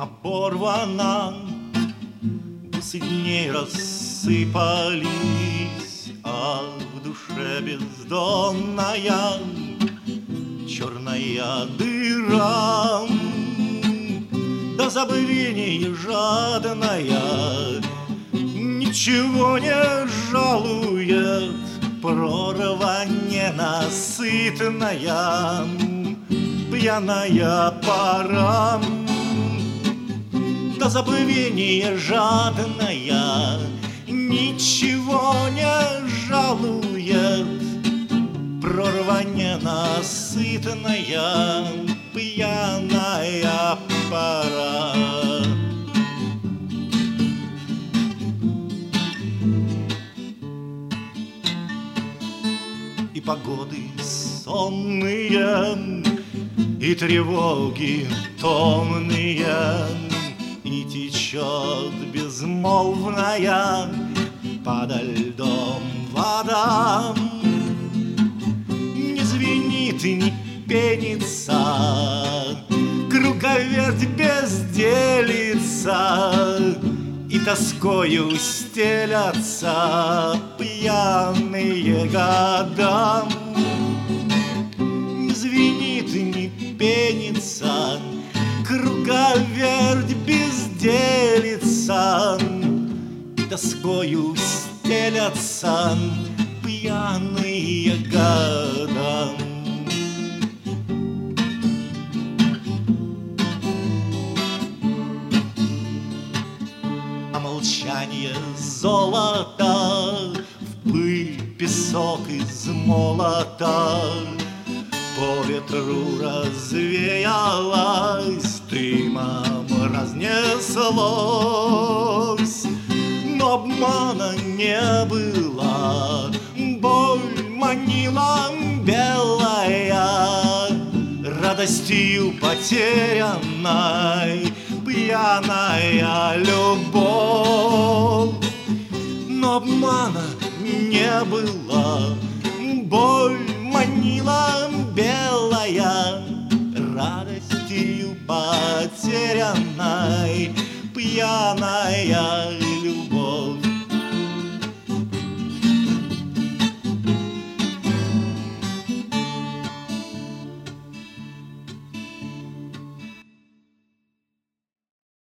оборвана, бусы дней рассыпались, а в душе бездонная черная дыра. До забвения жадная ничего не жалует, прорва ненасытная, пьяная пора. До забвения жадная ничего не жалует, прорва ненасытная, пьяная пора. И погоды сонные, и тревоги томные, и течет безмолвная подо льдом вода. Не звенит и не пенится, круговерть безделица, и тоскою стелятся пьяные года. Не звенит и не пенится, круговерть безделица, и тоскою стелятся пьяные года. А молчание золота, в пыль песок из молота, по ветру развеялась, дымом разнеслось. Но обмана не было, боль манила белая, радостью потерянной пьяная любовь. Но обмана не было, боль манила белая, радостью потерянной пьяная